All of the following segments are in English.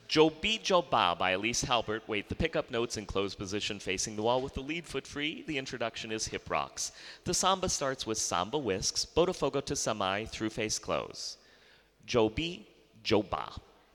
Jo Beat Jo Ba by Elise Halbert. Wait, the pickup notes in closed position facing the wall with the lead foot free. The introduction is hip rocks. The samba starts with samba whisks, Botafogo to Samai through face close. Jo Beat Jo Ba.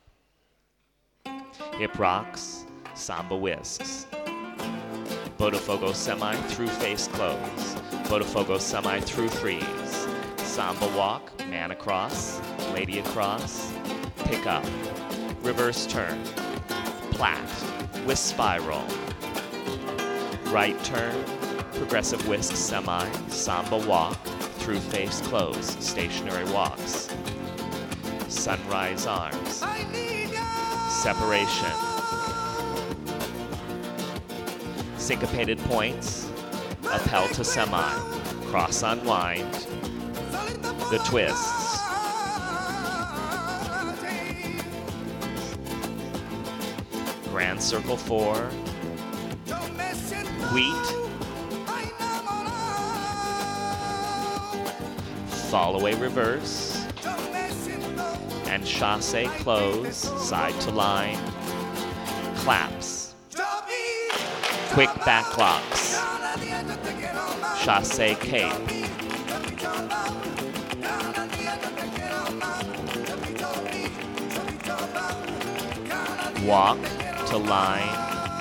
Hip rocks, samba whisks. Botafogo semi through face close. Botafogo semi through freeze. Samba walk, man across, lady across, pick up. Reverse turn, plat, whisk spiral. Right turn, progressive whisk semi, samba walk, through face close, stationary walks. Sunrise arms, separation. Syncopated points, appel to semi, cross unwind, the twists. Grand circle 4, wheat, fall away reverse, and chasse close, side to line, claps, quick back locks, chasse cape, walk to line,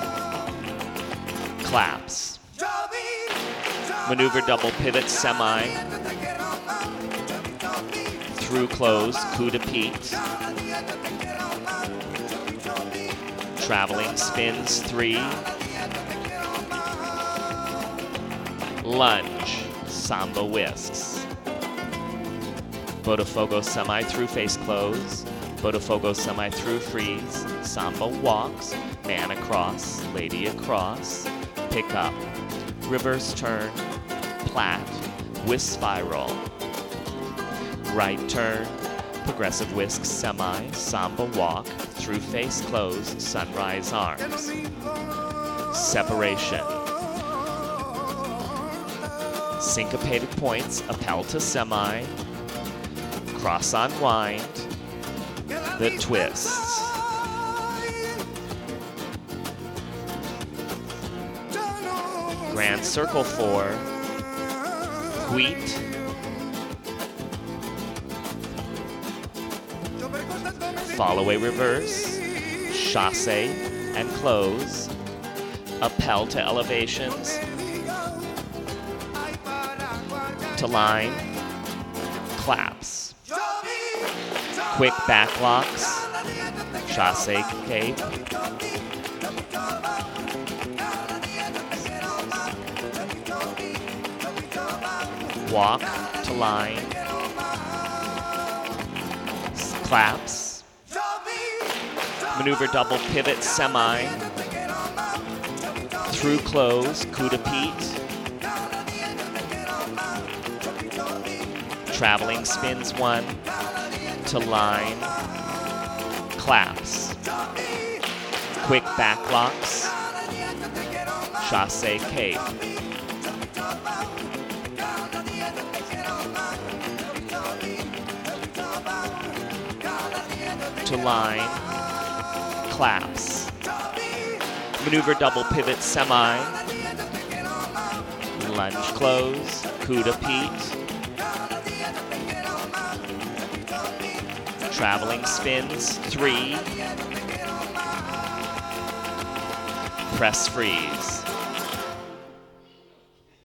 claps, maneuver double pivot semi, through close, coup de pied, traveling spins 3, lunge, samba whisks, Botafogo semi through face close, Botafogo semi through freeze, samba walks, man across, lady across, pick up, reverse turn, plat, whisk spiral, right turn, progressive whisk semi, samba walk, through face close, sunrise arms, separation, syncopated points, appel to semi, cross unwind, the twists. Grand circle 4, wheat, fall away reverse, chasse and close, appel to elevations, to line, claps, quick back locks, chasse cape, walk to line, claps, maneuver double pivot semi, through close, coup de pied, traveling spins 1, to line, claps, quick back locks, chasse cape, to line, claps, maneuver double pivot semi, lunge close, coup de pied, traveling spins 3, press freeze.